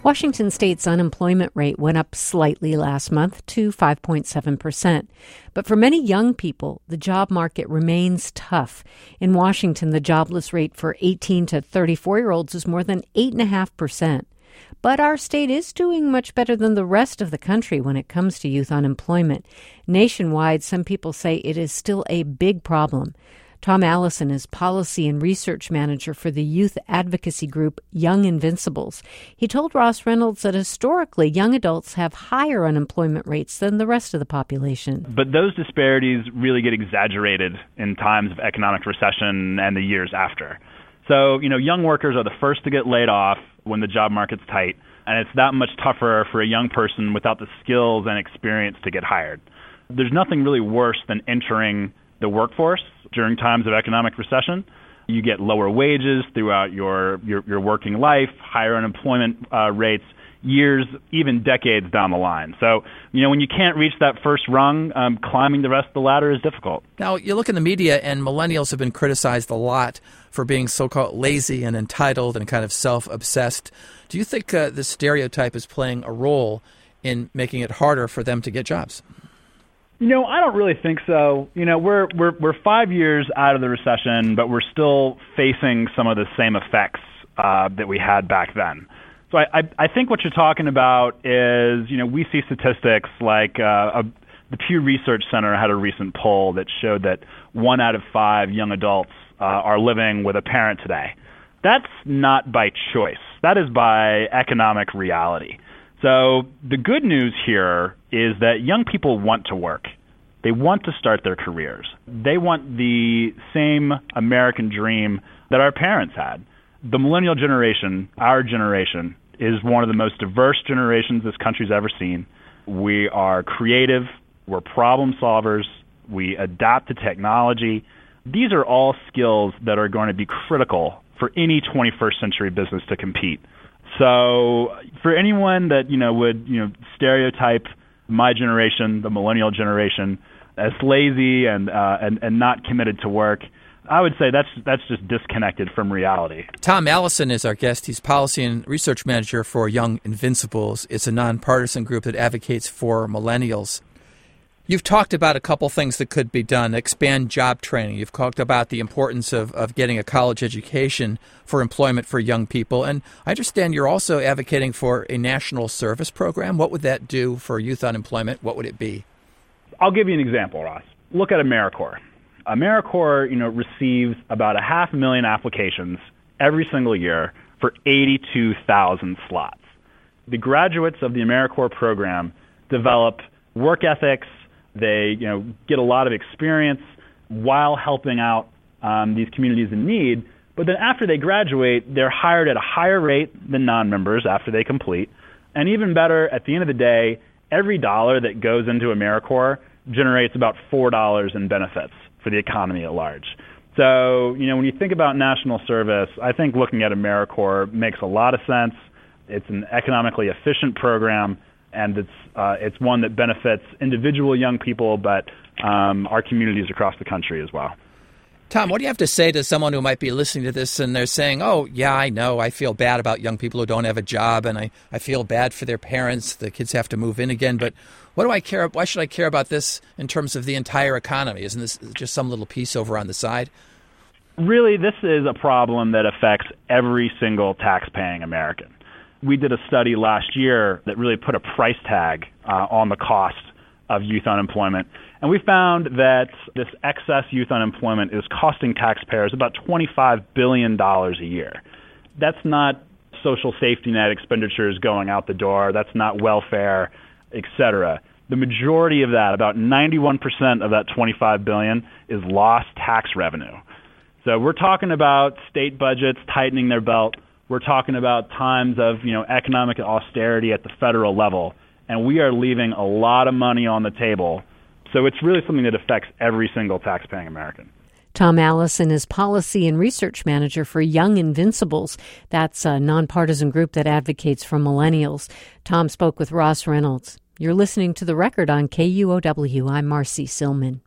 Washington State's unemployment rate went up slightly last month to 5.7%. But for many young people, the job market remains tough. In Washington, the jobless rate for 18 to 34-year-olds is more than 8.5%. But our state is doing much better than the rest of the country when it comes to youth unemployment. Nationwide, some people say it is still a big problem. Tom Allison is Policy and Research Manager for the youth advocacy group Young Invincibles. He told Ross Reynolds that historically young adults have higher unemployment rates than the rest of the population. But those disparities really get exaggerated in times of economic recession and the years after. So, young workers are the first to get laid off when the job market's tight, and it's that much tougher for a young person without the skills and experience to get hired. There's nothing really worse than entering the workforce during times of economic recession. You get lower wages throughout your working life, higher unemployment rates, years, even decades down the line. So, when you can't reach that first rung, climbing the rest of the ladder is difficult. Now, you look in the media, and millennials have been criticized a lot for being so-called lazy and entitled and kind of self-obsessed. Do you think this stereotype is playing a role in making it harder for them to get jobs? I don't really think so. We're 5 years out of the recession, but we're still facing some of the same effects that we had back then. So I think what you're talking about is, we see statistics like the Pew Research Center had a recent poll that showed that 1 out of 5 young adults are living with a parent today. That's not by choice. That is by economic reality. So the good news here is that young people want to work. They want to start their careers. They want the same American dream that our parents had. The millennial generation, our generation, is one of the most diverse generations this country's ever seen. We are creative. We're problem solvers. We adapt to technology. These are all skills that are going to be critical for any 21st century business to compete. So for anyone that, would, stereotype my generation, the millennial generation, as lazy and not committed to work, I would say that's just disconnected from reality. Tom Allison is our guest. He's Policy and Research Manager for Young Invincibles. It's a nonpartisan group that advocates for millennials. You've talked about a couple things that could be done. Expand job training. You've talked about the importance of getting a college education for employment for young people. And I understand you're also advocating for a national service program. What would that do for youth unemployment? What would it be? I'll give you an example, Ross. Look at AmeriCorps. AmeriCorps, receives about 500,000 applications every single year for 82,000 slots. The graduates of the AmeriCorps program develop work ethics. They, get a lot of experience while helping out these communities in need. But then after they graduate, they're hired at a higher rate than non-members after they complete. And even better, at the end of the day, every dollar that goes into AmeriCorps generates about $4 in benefits for the economy at large. So, when you think about national service, I think looking at AmeriCorps makes a lot of sense. It's an economically efficient program, and it's one that benefits individual young people, but our communities across the country as well. Tom, what do you have to say to someone who might be listening to this and they're saying, oh, yeah, I know, I feel bad about young people who don't have a job, and I feel bad for their parents, the kids have to move in again, but what do I care? Why should I care about this in terms of the entire economy? Isn't this just some little piece over on the side? Really, this is a problem that affects every single tax-paying American. We did a study last year that really put a price tag on the cost of youth unemployment. And we found that this excess youth unemployment is costing taxpayers about $25 billion a year. That's not social safety net expenditures going out the door. That's not welfare, et cetera. The majority of that, about 91% of that $25 billion, is lost tax revenue. So we're talking about state budgets tightening their belt. We're talking about times of, economic austerity at the federal level. And we are leaving a lot of money on the table. So it's really something that affects every single tax-paying American. Tom Allison is Policy and Research Manager for Young Invincibles. That's a nonpartisan group that advocates for millennials. Tom spoke with Ross Reynolds. You're listening to The Record on KUOW. I'm Marcy Silman.